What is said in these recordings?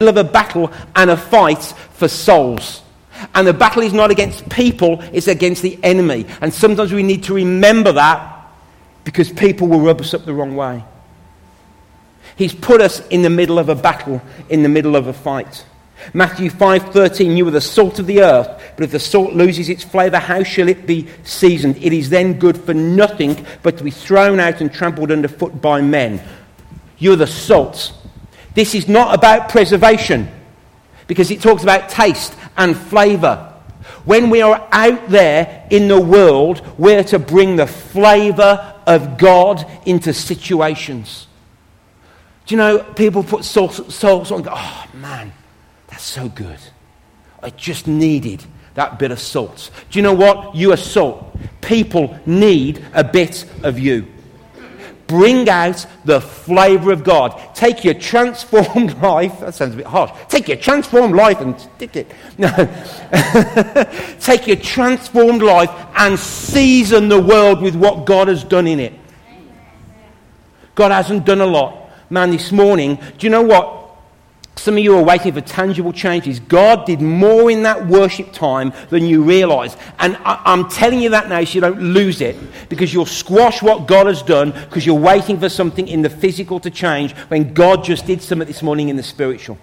of a battle and a fight for souls. And the battle is not against people, it's against the enemy. And sometimes we need to remember that because people will rub us up the wrong way. He's put us in the middle of a battle, in the middle of a fight. Matthew 5:13, you are the salt of the earth, but if the salt loses its flavour, how shall it be seasoned? It is then good for nothing but to be thrown out and trampled underfoot by men. You're the salt. This is not about preservation, because it talks about taste and flavour. When we are out there in the world, we're to bring the flavour of God into situations. Do you know, people put salt on and go, oh man, that's so good. I just needed that bit of salt. Do you know what? You are salt. People need a bit of you. Bring out the flavour of God. Take your transformed life. That sounds a bit harsh. Take your transformed life and stick it. No. Take your transformed life and season the world with what God has done in it. God hasn't done a lot. Man, this morning, do you know what? Some of you are waiting for tangible changes. God did more in that worship time than you realise. And I'm telling you that now so you don't lose it. Because you'll squash what God has done because you're waiting for something in the physical to change when God just did something this morning in the spiritual.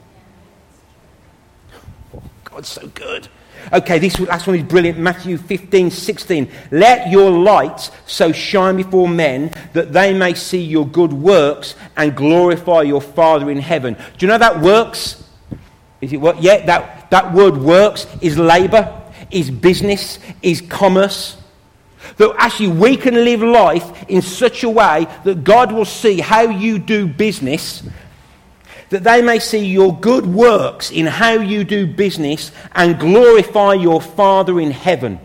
Oh, God's so good. Okay, this last one is brilliant. Matthew 15:16. Let your light so shine before men that they may see your good works and glorify your Father in heaven. Do you know that works? Is it work? Yeah, that word works is labour, is business, is commerce. That actually we can live life in such a way that God will see how you do business, that they may see your good works in how you do business and glorify your Father in heaven.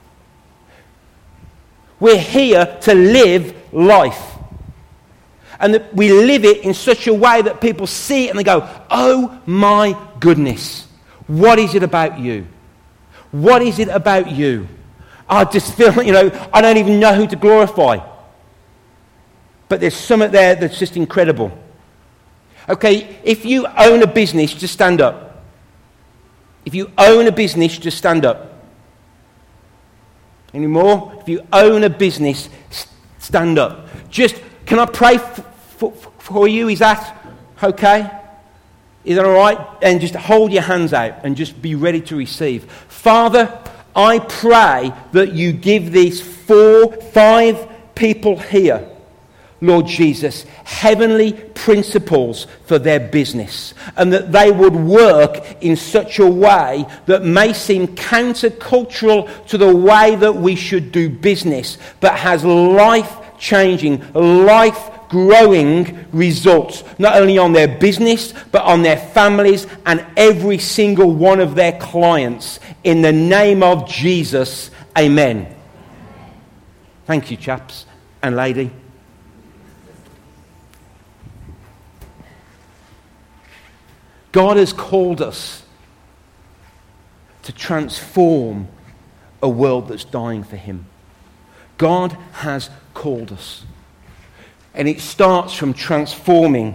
We're here to live life. And that we live it in such a way that people see it and they go, oh my goodness, what is it about you? What is it about you? I just feel, I don't even know who to glorify. But there's something there that's just incredible. Okay, if you own a business, just stand up. If you own a business, just stand up. Any more? If you own a business, stand up. Can I pray for you? Is that okay? Is that all right? And just hold your hands out and just be ready to receive. Father, I pray that you give these 4-5 people here, Lord Jesus, heavenly principles for their business, and that they would work in such a way that may seem countercultural to the way that we should do business, but has life-changing, life-growing results, not only on their business, but on their families and every single one of their clients. In the name of Jesus, amen. Thank you, chaps and lady. God has called us to transform a world that's dying for him. God has called us. And it starts from transforming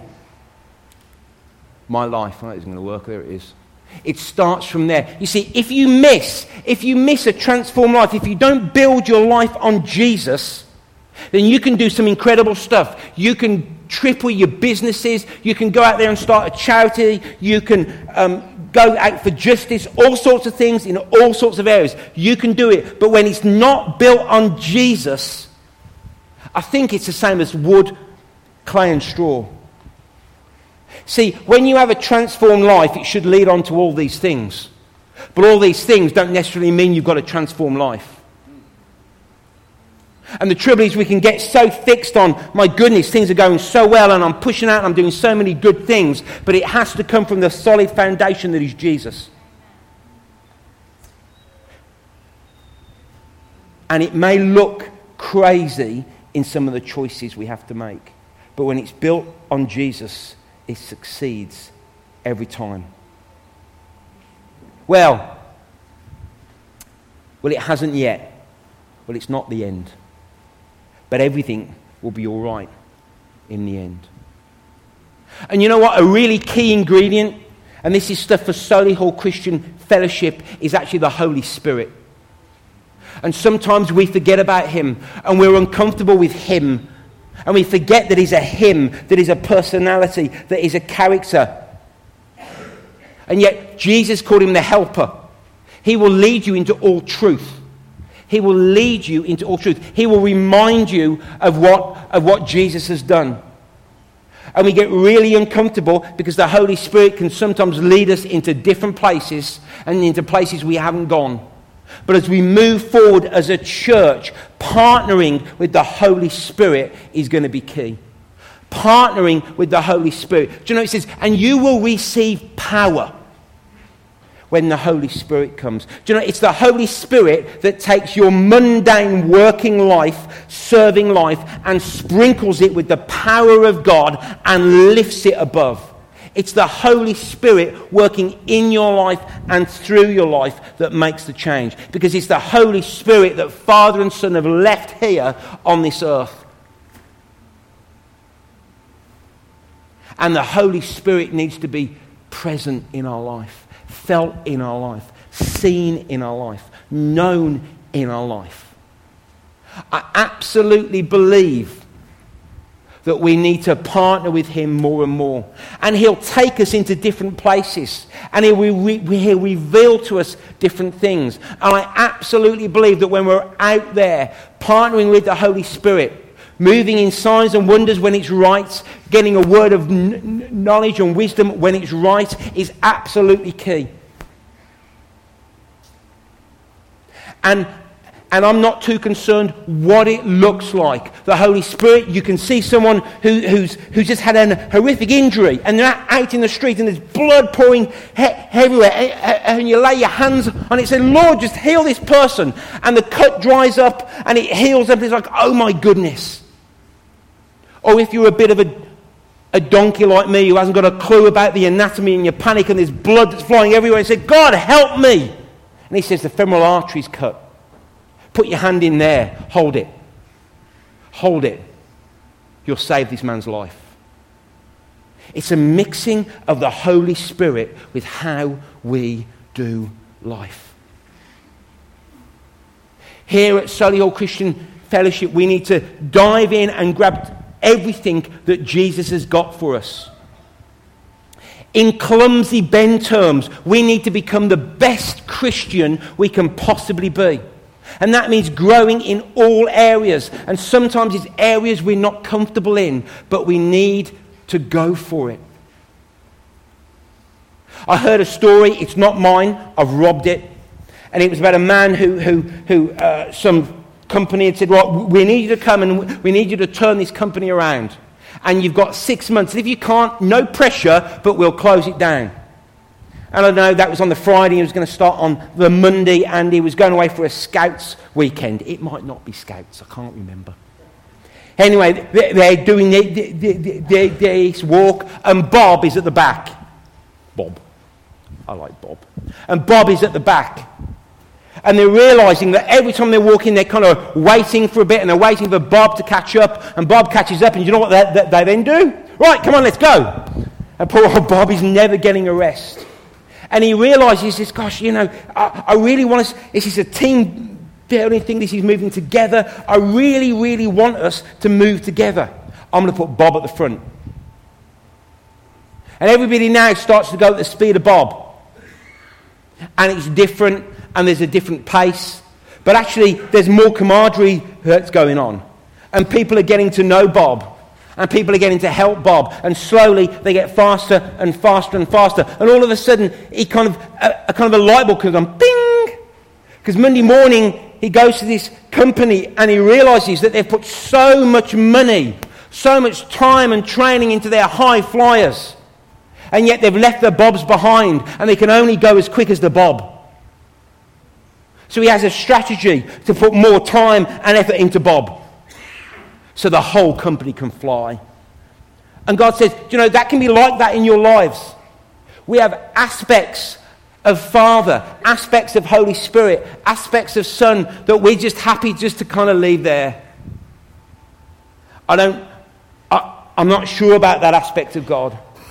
my life. Oh, that isn't going to work. There it is. It starts from there. You see, if you miss a transformed life, if you don't build your life on Jesus, then you can do some incredible stuff. You can triple your businesses. You can go out there and start a charity. You can go out for justice, all sorts of things in all sorts of areas. You can do it. But when it's not built on Jesus, I think it's the same as wood, clay and straw. See, when you have a transformed life, it should lead on to all these things. But all these things don't necessarily mean you've got a transformed life. And the trouble is we can get so fixed on, my goodness, things are going so well and I'm pushing out and I'm doing so many good things, but it has to come from the solid foundation that is Jesus. And it may look crazy in some of the choices we have to make, but when it's built on Jesus, it succeeds every time. Well, it hasn't yet. Well, it's not the end. But everything will be all right in the end. And you know what? A really key ingredient, and this is stuff for Solihull Christian Fellowship, is actually the Holy Spirit. And sometimes we forget about him, and we're uncomfortable with him, and we forget that he's a him, that he's a personality, that he's a character. And yet Jesus called him the helper. He will lead you into all truth. He will lead you into all truth. He will remind you of what Jesus has done. And we get really uncomfortable because the Holy Spirit can sometimes lead us into different places and into places we haven't gone. But as we move forward as a church, partnering with the Holy Spirit is going to be key. Partnering with the Holy Spirit. Do you know it says, and you will receive power when the Holy Spirit comes. Do you know, it's the Holy Spirit that takes your mundane working life, serving life, and sprinkles it with the power of God and lifts it above. It's the Holy Spirit working in your life and through your life that makes the change. Because it's the Holy Spirit that Father and Son have left here on this earth. And the Holy Spirit needs to be present in our life. Felt in our life, seen in our life, known in our life. I absolutely believe that we need to partner with him more and more. And he'll take us into different places. And he'll reveal to us different things. And I absolutely believe that when we're out there partnering with the Holy Spirit, moving in signs and wonders when it's right, getting a word of knowledge and wisdom when it's right, is absolutely key. And I'm not too concerned what it looks like. The Holy Spirit, you can see someone who's just had a horrific injury and they're out in the street and there's blood pouring everywhere, and you lay your hands on it and say, Lord, just heal this person, and the cut dries up and it heals up. It's like, oh my goodness. Or if you're a bit of a donkey like me who hasn't got a clue about the anatomy and you panic and there's blood that's flying everywhere and say, God, help me. And he says, the femoral artery's cut. Put your hand in there. Hold it. Hold it. You'll save this man's life. It's a mixing of the Holy Spirit with how we do life. Here at Solihull Christian Fellowship, we need to dive in and grab everything that Jesus has got for us. In clumsy Ben terms, we need to become the best Christian we can possibly be. And that means growing in all areas. And sometimes it's areas we're not comfortable in, but we need to go for it. I heard a story, it's not mine, I've robbed it. And it was about a man who some company had said, well, we need you to come and we need you to turn this company around. And you've got 6 months. And if you can't, no pressure, but we'll close it down. And I know that was on the Friday, he was going to start on the Monday, and he was going away for a Scouts weekend. It might not be Scouts, I can't remember. Anyway, they're doing this walk, and Bob is at the back. Bob. I like Bob. And Bob is at the back. And they're realising that every time they're walking, they're kind of waiting for a bit, and they're waiting for Bob to catch up, and Bob catches up, and you know what they then do? Right, come on, let's go. And poor old Bob is never getting a rest. And he realises this, gosh, you know, I really want us, this is a team building thing, this is moving together. I really, really want us to move together. I'm going to put Bob at the front. And everybody now starts to go at the speed of Bob. And it's different, and there's a different pace. But actually, there's more camaraderie that's going on. And people are getting to know Bob. And people are getting to help Bob. And slowly, they get faster and faster and faster. And all of a sudden, he kind of a light bulb comes on. Bing! Because Monday morning, he goes to this company and he realises that they've put so much money, so much time and training into their high flyers. And yet they've left their Bobs behind. And they can only go as quick as the Bob. So he has a strategy to put more time and effort into Bob, so the whole company can fly. And God says, do you know, that can be like that in your lives. We have aspects of Father, aspects of Holy Spirit, aspects of Son that we're just happy just to kind of leave there. I'm not sure about that aspect of God.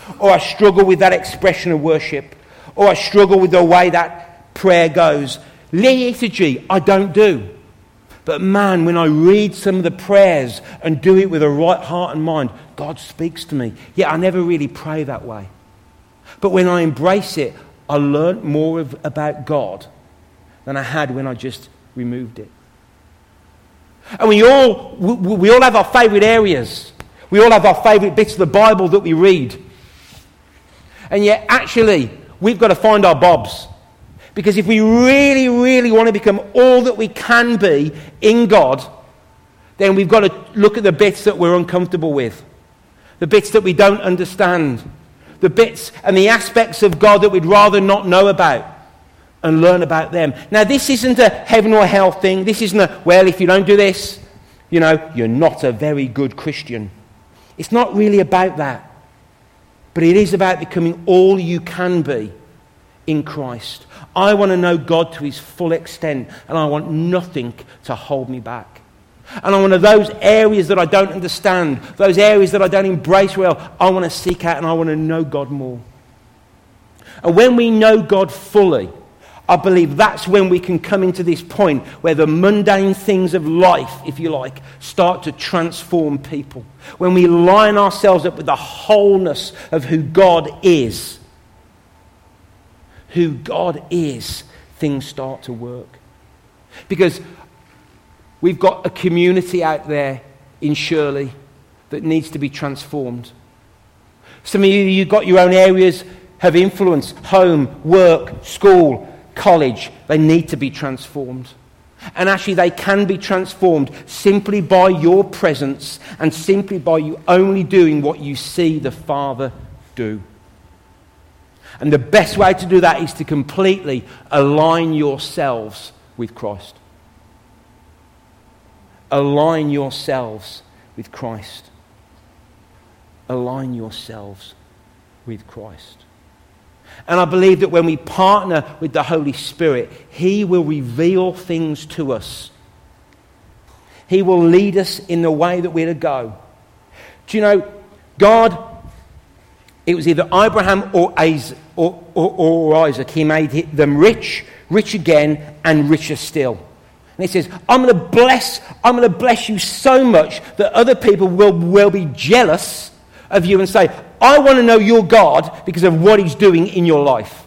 or I struggle with that expression of worship, or I struggle with the way that prayer goes. Liturgy, I don't do. But man, when I read some of the prayers and do it with a right heart and mind, God speaks to me. Yeah, I never really pray that way. But when I embrace it, I learn more about God than I had when I just removed it. And we all have our favourite areas. We all have our favourite bits of the Bible that we read. And yet, actually, we've got to find our bobs. Because if we really, really want to become all that we can be in God, then we've got to look at the bits that we're uncomfortable with. The bits that we don't understand. The bits and the aspects of God that we'd rather not know about. And learn about them. Now, this isn't a heaven or hell thing. This isn't a, well, if you don't do this, you're not a very good Christian. It's not really about that. But it is about becoming all you can be in Christ. I want to know God to his full extent, and I want nothing to hold me back. And I want to those areas that I don't understand, those areas that I don't embrace well, I want to seek out and I want to know God more. And when we know God fully, I believe that's when we can come into this point where the mundane things of life, if you like, start to transform people. When we line ourselves up with the wholeness of who God is, things start to work. Because we've got a community out there in Shirley that needs to be transformed. Some of you've got your own areas of influence, home, work, school, college. They need to be transformed. And actually they can be transformed simply by your presence and simply by you only doing what you see the Father do. And the best way to do that is to completely align yourselves with Christ. Align yourselves with Christ. Align yourselves with Christ. And I believe that when we partner with the Holy Spirit, he will reveal things to us. He will lead us in the way that we're to go. Do you know, God, it was either Abraham or Isaac. He made them rich, rich again, and richer still. And he says, I'm going to bless you so much that other people will be jealous of you and say, I want to know your God because of what he's doing in your life.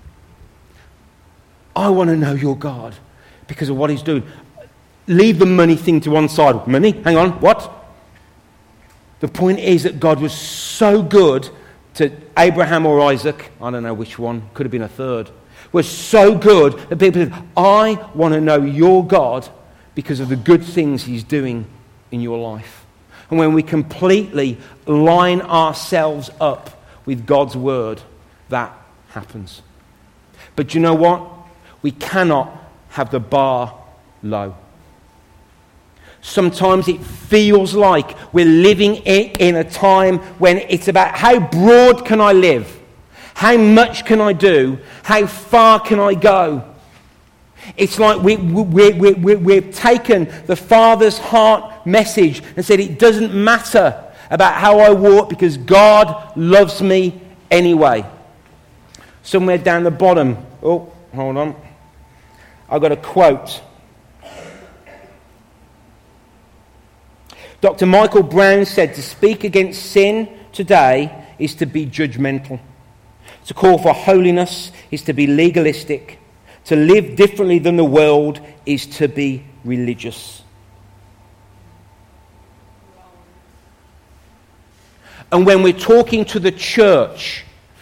I want to know your God because of what he's doing. Leave the money thing to one side. Money? Hang on, what? The point is that God was so good to Abraham or Isaac, I don't know which one, could have been a third, was so good that people said, I want to know your God because of the good things he's doing in your life. And when we completely line ourselves up with God's word, that happens. But you know what? We cannot have the bar low. Sometimes it feels like we're living in a time when it's about how broad can I live? How much can I do? How far can I go? It's like we've taken the Father's heart message and said it doesn't matter about how I walk because God loves me anyway. Somewhere down the bottom, oh, hold on. I've got a quote. Dr. Michael Brown said, to speak against sin today is to be judgmental. To call for holiness is to be legalistic. To live differently than the world is to be religious. And when we're talking to the church,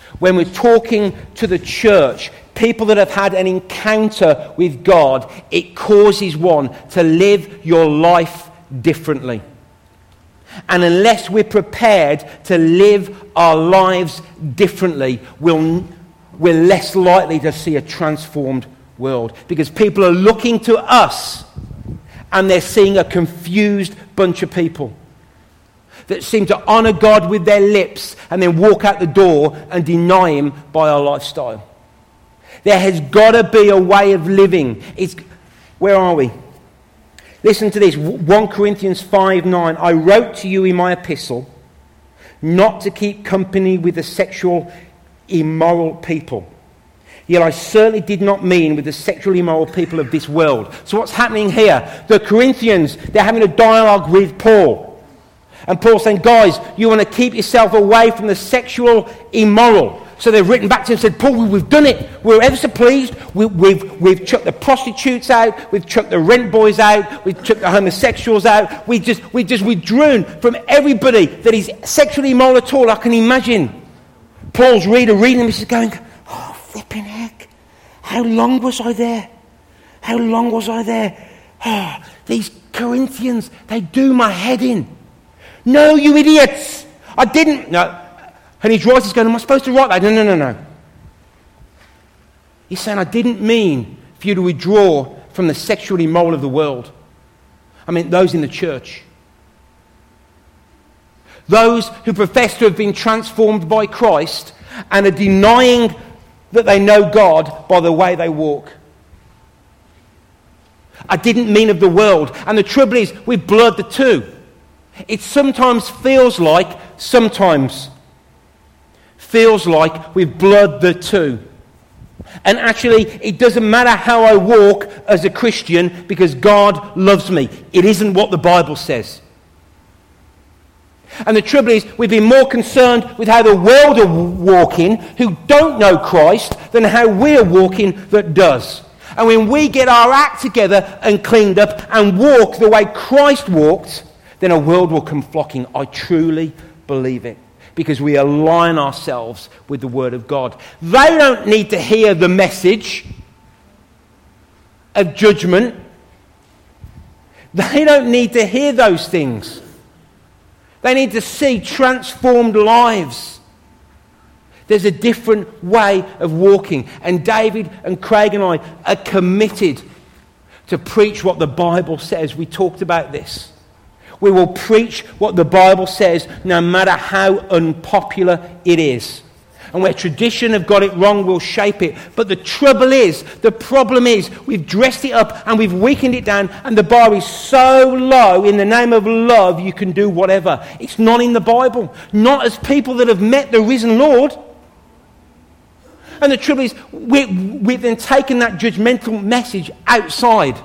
people that have had an encounter with God, it causes one to live your life differently. And unless we're prepared to live our lives differently, we're less likely to see a transformed world. Because people are looking to us and they're seeing a confused bunch of people that seem to honour God with their lips and then walk out the door and deny him by our lifestyle. There has got to be a way of living. Where are we? Listen to this, 1 Corinthians 5:9. I wrote to you in my epistle not to keep company with the sexual immoral people. Yet I certainly did not mean with the sexually immoral people of this world. So what's happening here? The Corinthians, they're having a dialogue with Paul. And Paul's saying, guys, you want to keep yourself away from the sexual immoral. So they've written back to him and said, Paul, we've done it. We're ever so pleased. We've chucked the prostitutes out. We've chucked the rent boys out. We've chucked the homosexuals out. We just withdrawn from everybody that is sexually immoral at all. I can imagine Paul's reading them. He's going, oh, flipping heck. How long was I there? How long was I there? Oh, these Corinthians, they do my head in. No, you idiots. I didn't. No. And he's writing, he's going, am I supposed to write that? No. He's saying, I didn't mean for you to withdraw from the sexually immoral of the world. I mean, those in the church. Those who profess to have been transformed by Christ and are denying that they know God by the way they walk. I didn't mean of the world. And the trouble is, we've blurred the two. It sometimes feels like we've blurred the two. And actually, it doesn't matter how I walk as a Christian because God loves me. It isn't what the Bible says. And the trouble is, we've been more concerned with how the world are walking who don't know Christ than how we're walking that does. And when we get our act together and cleaned up and walk the way Christ walked, then a world will come flocking. I truly believe it. Because we align ourselves with the Word of God. They don't need to hear the message of judgment. They don't need to hear those things. They need to see transformed lives. There's a different way of walking. And David and Craig and I are committed to preach what the Bible says. We talked about this. We will preach what the Bible says no matter how unpopular it is. And where tradition have got it wrong, we'll shape it. But the problem is, we've dressed it up and we've weakened it down, and the bar is so low, in the name of love, you can do whatever. It's not in the Bible. Not as people that have met the risen Lord. And the trouble is, we've then taken that judgmental message outside.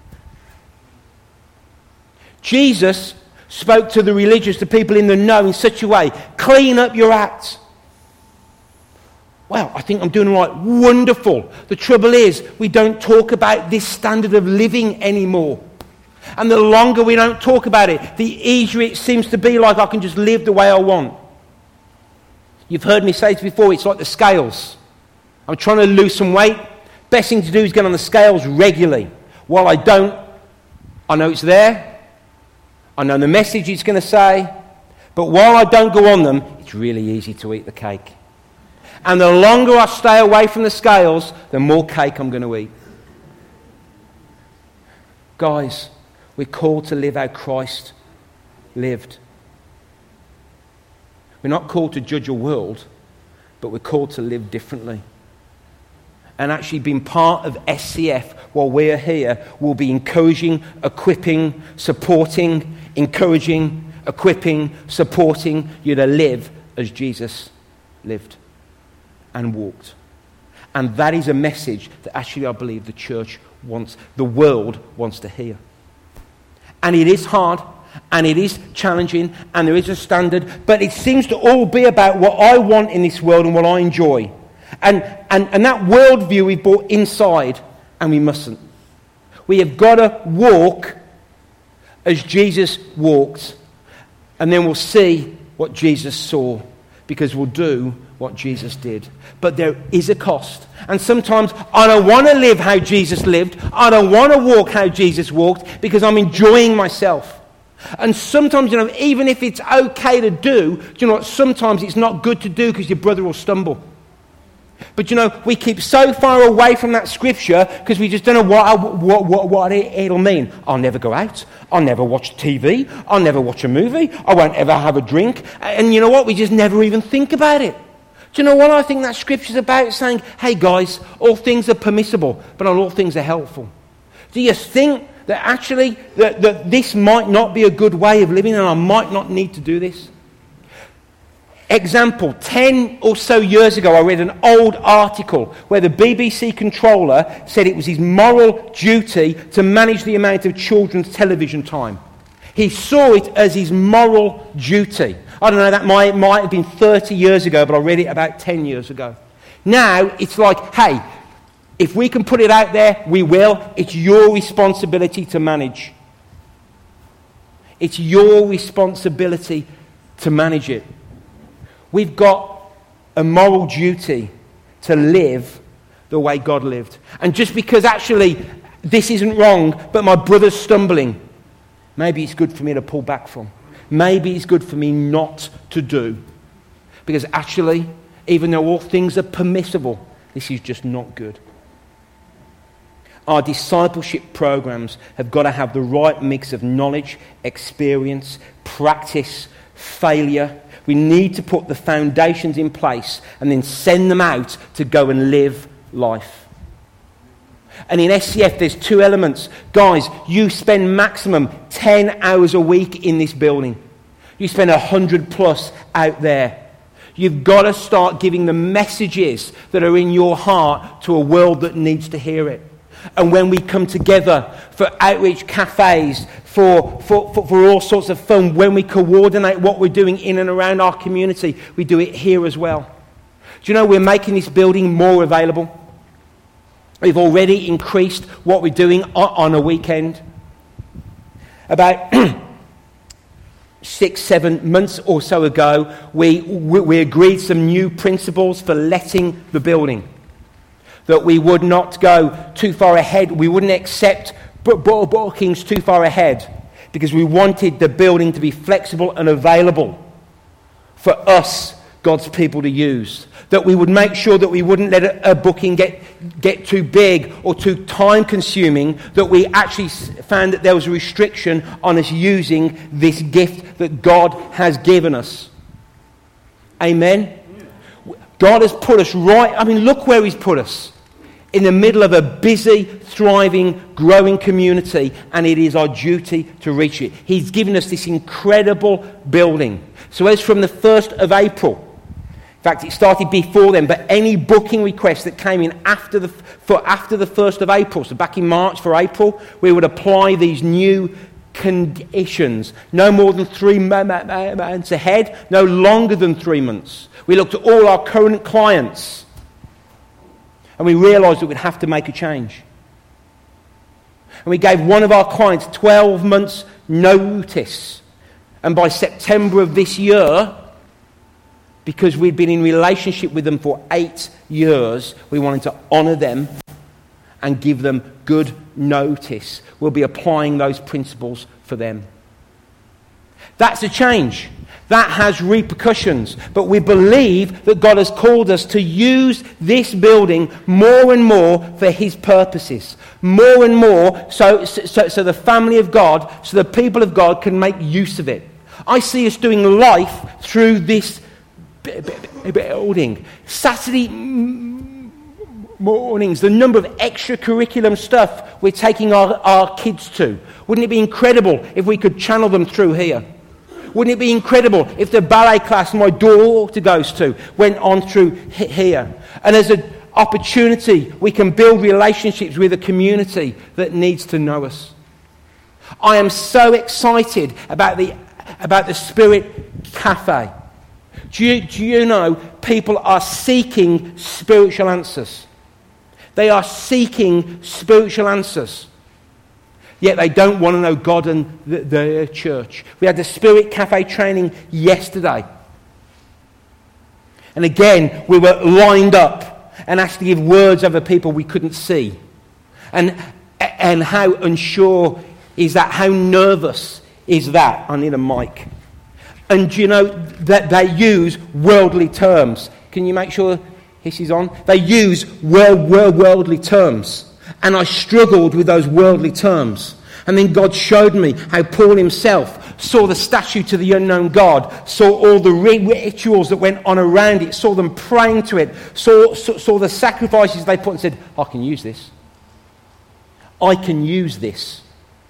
Jesus spoke to the religious, the people in the know, in such a way, clean up your acts. Well, I think I'm doing right. Wonderful. The trouble is, we don't talk about this standard of living anymore. And the longer we don't talk about it, the easier it seems to be like I can just live the way I want. You've heard me say this before, it's like the scales. I'm trying to lose some weight. Best thing to do is get on the scales regularly. While I don't, I know it's there. I know the message it's going to say, but while I don't go on them, it's really easy to eat the cake. And the longer I stay away from the scales, the more cake I'm going to eat. Guys, we're called to live how Christ lived. We're not called to judge a world, but we're called to live differently. And actually being part of SCF while we're here will be encouraging, equipping, supporting, encouraging, equipping, supporting you to live as Jesus lived and walked. And that is a message that actually I believe the church wants, the world wants to hear. And it is hard, and it is challenging, and there is a standard, but it seems to all be about what I want in this world and what I enjoy. And that worldview we've brought inside, and we mustn't. We have got to walk as Jesus walked, and then we'll see what Jesus saw, because we'll do what Jesus did. But there is a cost. And sometimes I don't want to live how Jesus lived. I don't want to walk how Jesus walked, because I'm enjoying myself. And sometimes, even if it's okay to do you know what? Sometimes it's not good to do because your brother will stumble. But we keep so far away from that scripture because we just don't know what it'll mean. I'll never go out. I'll never watch TV. I'll never watch a movie. I won't ever have a drink. And you know what? We just never even think about it. Do you know what I think that scripture's about? It's saying, hey guys, all things are permissible, but not all things are helpful. Do you think that actually that this might not be a good way of living and I might not need to do this? Example, 10 or so years ago, I read an old article where the BBC controller said it was his moral duty to manage the amount of children's television time. He saw it as his moral duty. I don't know, that might have been 30 years ago, but I read it about 10 years ago. Now, it's like, hey, if we can put it out there, we will. It's your responsibility to manage. It's your responsibility to manage it. We've got a moral duty to live the way God lived. And just because actually this isn't wrong, but my brother's stumbling, maybe it's good for me to pull back from. Maybe it's good for me not to do. Because actually, even though all things are permissible, this is just not good. Our discipleship programs have got to have the right mix of knowledge, experience, practice, failure. We need to put the foundations in place and then send them out to go and live life. And in SCF, there's two elements. Guys, you spend maximum 10 hours a week in this building. You spend 100 plus out there. You've got to start giving the messages that are in your heart to a world that needs to hear it. And when we come together for outreach cafes, for all sorts of fun, when we coordinate what we're doing in and around our community, we do it here as well. Do you know we're making this building more available? We've already increased what we're doing on a weekend. About 6-7 months or so ago, we agreed some new principles for letting the building. That we would not go too far ahead. We wouldn't accept bookings too far ahead because we wanted the building to be flexible and available for us, God's people, to use. That we would make sure that we wouldn't let a booking get too big or too time-consuming, that we actually found that there was a restriction on us using this gift that God has given us. Amen? God has put us look where He's put us. In the middle of a busy, thriving, growing community, and it is our duty to reach it. He's given us this incredible building. So as from the 1st of April, in fact, it started before then, but any booking requests that came in after the 1st of April, so back in March for April, we would apply these new conditions. No more than 3 months ahead, no longer than 3 months. We looked at all our current clients and we realised that we'd have to make a change. And we gave one of our clients 12 months notice. And by September of this year, because we'd been in relationship with them for 8 years, we wanted to honour them and give them good notice. We'll be applying those principles for them. That's a change. That has repercussions. But we believe that God has called us to use this building more and more for His purposes. More and more so the family of God, so the people of God can make use of it. I see us doing life through this building. Saturday mornings, the number of extracurriculum stuff we're taking our kids to. Wouldn't it be incredible if we could channel them through here? Wouldn't it be incredible if the ballet class my daughter goes to went on through here? And as an opportunity, we can build relationships with a community that needs to know us. I am so excited about the Spirit Cafe. Do you know people are seeking spiritual answers? They are seeking spiritual answers. Yet they don't want to know God and the church. We had the Spirit Cafe training yesterday. And again, we were lined up and asked to give words over people we couldn't see. And how unsure is that? How nervous is that? I need a mic. And do you know that they use worldly terms? Can you make sure this is on? They use worldly terms. And I struggled with those worldly terms. And then God showed me how Paul himself saw the statue to the unknown God, saw all the rituals that went on around it, saw them praying to it, saw the sacrifices they put and said, I can use this. I can use this.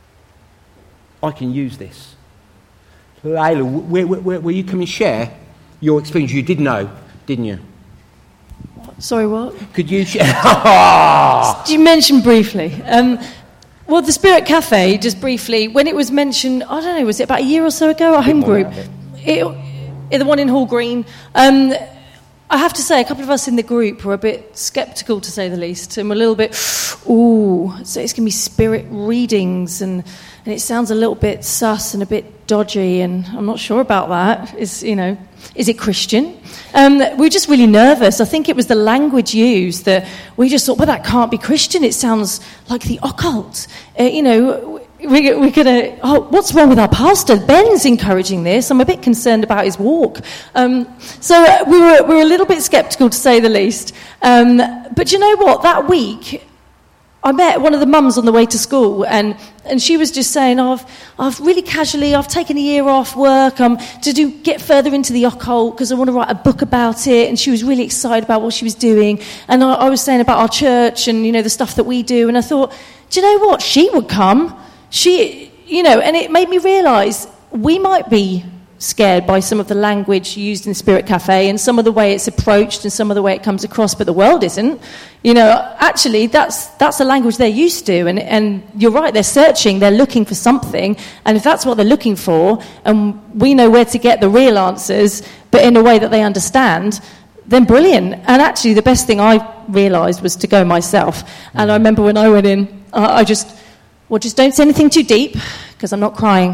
I can use this. Layla, will you come and share your experience. You did know, didn't you? Sorry, what? Could you share? You mentioned briefly. Well, the Spirit Cafe, just briefly, when it was mentioned, I don't know, was it about a year or so ago, our home group? The one in Hall Green. I have to say, a couple of us in the group were a bit sceptical, to say the least, and we're a little bit, so it's going to be spirit readings, and it sounds a little bit sus and a bit dodgy, and I'm not sure about that. Is it Christian? We were just really nervous. I think it was the language used that we just thought, well, that can't be Christian. It sounds like the occult. We're going to, what's wrong with our pastor? Ben's encouraging this. I'm a bit concerned about his walk. So we were a little bit sceptical, to say the least. But you know what? That week, I met one of the mums on the way to school, and she was just saying, I've really casually, I've taken a year off work to get further into the occult because I want to write a book about it, and she was really excited about what she was doing. And I was saying about our church and, the stuff that we do, and I thought, do you know what? She would come. And it made me realise we might be scared by some of the language used in Spirit Cafe and some of the way it's approached and some of the way it comes across, but the world isn't. Actually, that's the language they're used to, and you're right, they're searching, they're looking for something, and if that's what they're looking for, and we know where to get the real answers, but in a way that they understand, then brilliant. And actually, the best thing I realised was to go myself. And I remember when I went in, I just don't say anything too deep, because I'm not crying.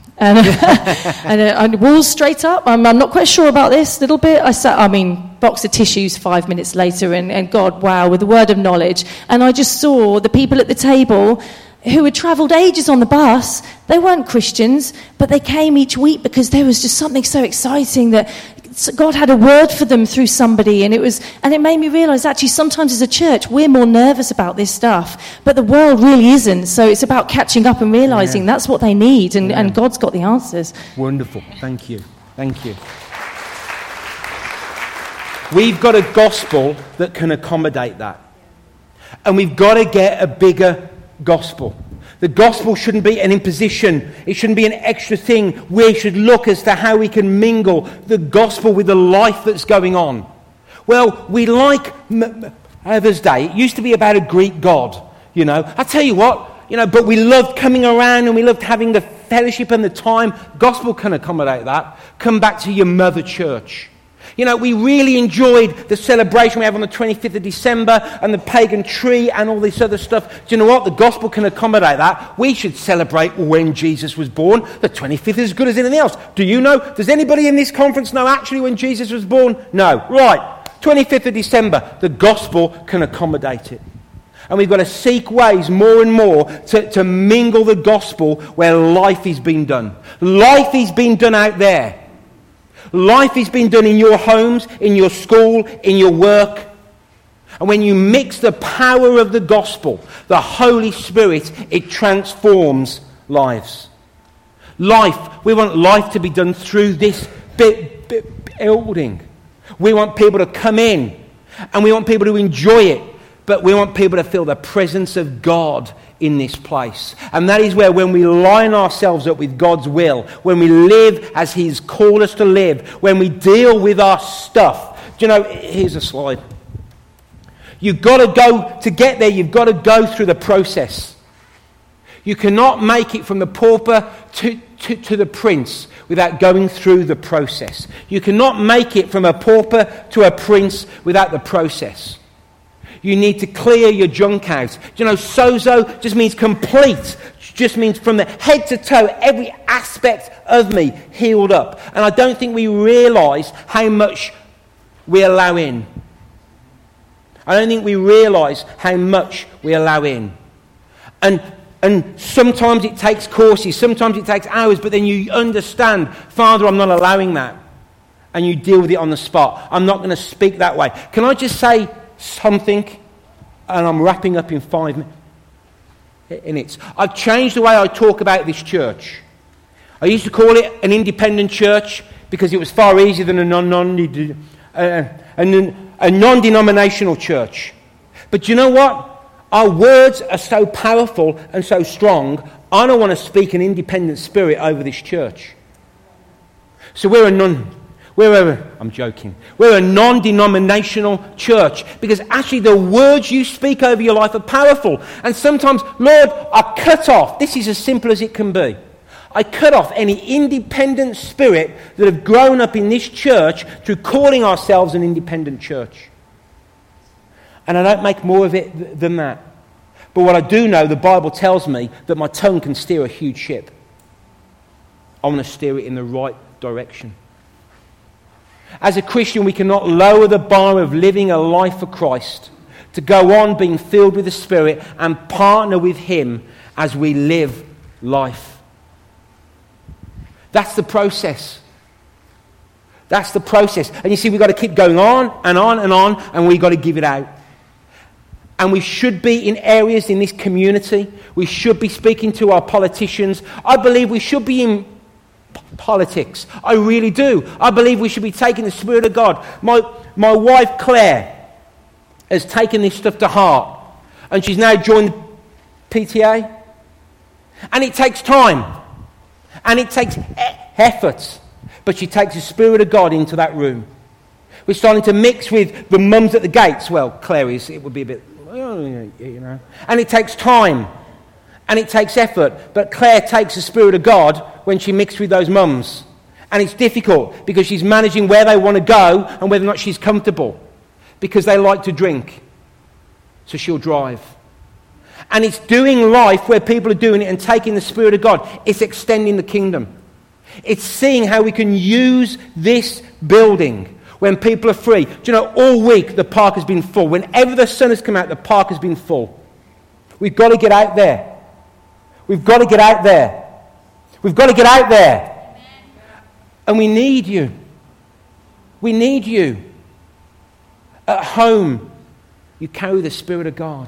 And walls straight up. I'm not quite sure about this little bit. Box of tissues 5 minutes later, and God, wow, with the word of knowledge. And I just saw the people at the table who had travelled ages on the bus. They weren't Christians, but they came each week because there was just something so exciting that God had a word for them through somebody, and it made me realise actually sometimes as a church we're more nervous about this stuff, but the world really isn't. So it's about catching up and realising that's what they need, and God's got the answers. Wonderful, thank you. We've got a gospel that can accommodate that, and we've got to get a bigger gospel. The gospel shouldn't be an imposition. It shouldn't be an extra thing. We should look as to how we can mingle the gospel with the life that's going on. Well, we like Mother's Day. It used to be about a Greek god, I tell you what, but we loved coming around and we loved having the fellowship and the time. Gospel can accommodate that. Come back to your mother church. We really enjoyed the celebration we have on the 25th of December and the pagan tree and all this other stuff. Do you know what? The gospel can accommodate that. We should celebrate when Jesus was born. The 25th is as good as anything else. Do you know? Does anybody in this conference know actually when Jesus was born? No. Right. 25th of December. The gospel can accommodate it. And we've got to seek ways more and more to mingle the gospel where life is being done. Life is being done out there. Life is being done in your homes, in your school, in your work. And when you mix the power of the gospel, the Holy Spirit, it transforms lives. We want life to be done through this building. We want people to come in, and we want people to enjoy it, but we want people to feel the presence of God in this place. And that is where, when we line ourselves up with God's will, when we live as He's called us to live, when we deal with our stuff. Here's a slide. You've got to get there, you've got to go through the process. You cannot make it from the pauper to the prince without going through the process. You cannot make it from a pauper to a prince without the process. You need to clear your junk out. Sozo just means complete. Just means from the head to toe, every aspect of me healed up. And I don't think we realise how much we allow in. And sometimes it takes courses, sometimes it takes hours, but then you understand, Father, I'm not allowing that. And you deal with it on the spot. I'm not going to speak that way. Can I just say something? And I'm wrapping up in 5 minutes. I've changed the way I talk about this church. I used to call it an independent church because it was far easier than a non-denominational church. But you know what? Our words are so powerful and so strong, I don't want to speak an independent spirit over this church. So we're I'm joking. We're a non-denominational church because actually the words you speak over your life are powerful. And sometimes, Lord, I cut off. This is as simple as it can be. I cut off any independent spirit that have grown up in this church through calling ourselves an independent church. And I don't make more of it than that. But what I do know, the Bible tells me that my tongue can steer a huge ship. I want to steer it in the right direction. As a Christian, we cannot lower the bar of living a life for Christ, to go on being filled with the Spirit and partner with Him as we live life. That's the process. That's the process. And you see, we've got to keep going on and on and on, and we've got to give it out. And we should be in areas in this community. We should be speaking to our politicians. I believe we should be in politics. I really do. I believe we should be taking the Spirit of God. My wife Claire has taken this stuff to heart, and she's now joined the PTA. And it takes time, and it takes effort, but she takes the Spirit of God into that room. We're starting to mix with the mums at the gates. Well, Claire is. It would be a bit, you know. And it takes time, and it takes effort, but Claire takes the Spirit of God when she mixed with those mums. And it's difficult because she's managing where they want to go and whether or not she's comfortable, because they like to drink. So she'll drive. And it's doing life where people are doing it and taking the Spirit of God. It's extending the kingdom. It's seeing how we can use this building when people are free. Do you know, all week the park has been full. Whenever the sun has come out, the park has been full. We've got to get out there. We've got to get out there. We've got to get out there. And we need you. We need you. At home, you carry the Spirit of God.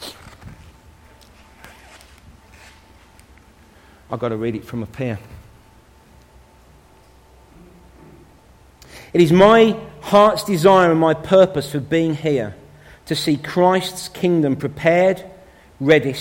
I've got to read it from up here. It is my heart's desire and my purpose for being here to see Christ's kingdom prepared, readied,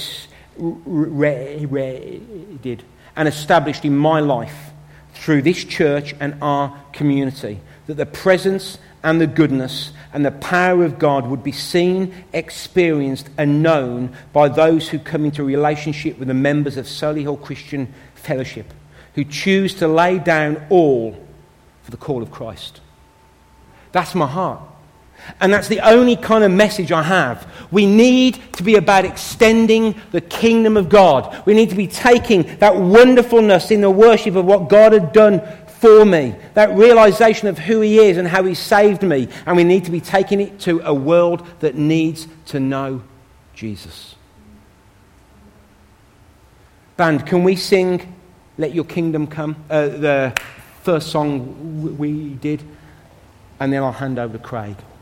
and established in my life through this church and our community, that the presence and the goodness and the power of God would be seen, experienced and known by those who come into relationship with the members of Solihull Christian Fellowship, who choose to lay down all for the call of Christ. That's my heart. And that's the only kind of message I have. We need to be about extending the kingdom of God. We need to be taking that wonderfulness in the worship of what God had done for me, that realization of who He is and how He saved me, and we need to be taking it to a world that needs to know Jesus. Band, can we sing Let Your Kingdom Come? The first song we did, and then I'll hand over to Craig.